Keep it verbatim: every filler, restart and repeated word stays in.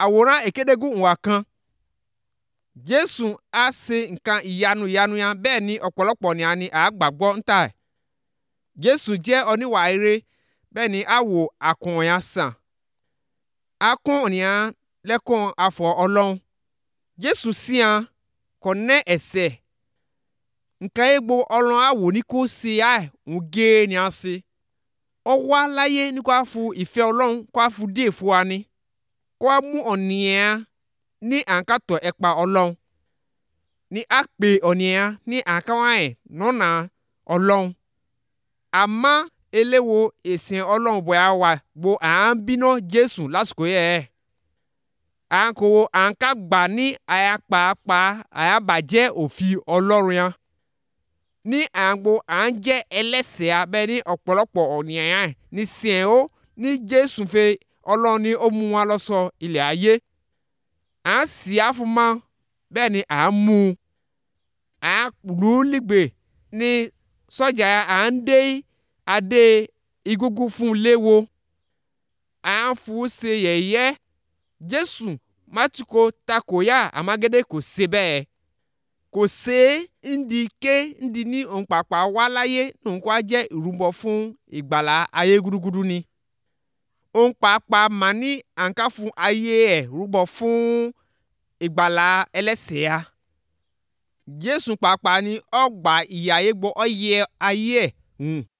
àwòrán èkédégún ìwà kan. Jésù á ṣe nǹkan ìyanu ìyanu yan bẹ́ẹ̀ ni ọ̀pọ̀lọpọ̀ ni a ní àgbàgbọ́ ń tà ẹ̀. Jésù jẹ́ oníwà ire bẹ́ẹ̀ ni á wò àkùn yan sàn. Àkùn yan lẹ́kùn afọ Ọlọ́run. Jésù sí yan kò ní ẹ̀ṣẹ̀. Nǹkan egbò Ọlọ́run á wò ní kó ṣe á ń gé ni a ṣe. Ó wá láyé ní kó á fu ìfẹ́ Ọlọ́run kó á fu dé fún wa ni. Kó á mú ọ̀nìyàn ní àǹkàtọ̀ ẹ̀pà Ọlọ́run. Ní á pè ọ̀nìyàn ní àǹkàwọ̀n ẹ̀ nọ́nà Ọlọ́run. Àmọ́ eléwo ìsìn Ọlọ́run bọ̀ ya wà bó à ń bínú Jésù lásìkò yẹ. À ń kó à ń ká gbà ní àyà pàápàá àyà bàjẹ́ òfin Ọlọ́run yan. Ní àgbo à ń jẹ́ ẹlẹ́sẹ̀ abẹ́ ní ọ̀pọ̀lọpọ̀ ọ̀nìyàn yẹn ní sìn ó ní Jésù fẹ́ Ọlọ́run ní ó mú wa lọ sọ ilẹ̀ ayé. À ń sì á fún mọ́ bẹ́ẹ̀ ni à ń mú un. À ń lù ú lígbè ní sọ́jà à ń dé adé igúngún fún léwo. À ń fún ṣe yẹ̀yẹ́. Jésù mátìkò takoya àmàgédé kò ṣe bẹ́ẹ̀. Kò ṣe ndí ké ndí ní òun pàpà wá láyé nǹkan á jẹ́ ìrúbọ fún ìgbàlà ayé gúdúgúdú ni. Òun pàpà mà ní àǹkà fún ayé ẹ̀ rúbọ fún ìgbàlà ẹlẹ́sẹ̀ ya. Jésù pàpà ní ọgbà ìyà egbò ọyẹ ayé ẹ̀ hùn